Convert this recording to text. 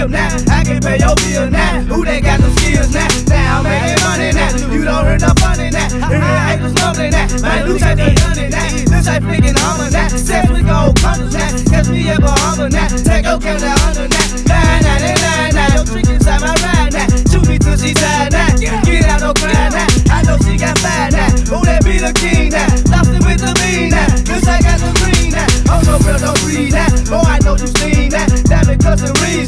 live now. I can pay your bill now. Who they got them skills now? Now I'm making money now. You don't hear no funny now. Hear the haters mumbling now. Man, loose ain't done it now. This ain't flicking armor now. Sex with gold colors now. Catch me at Bahama now. Take your camera under now.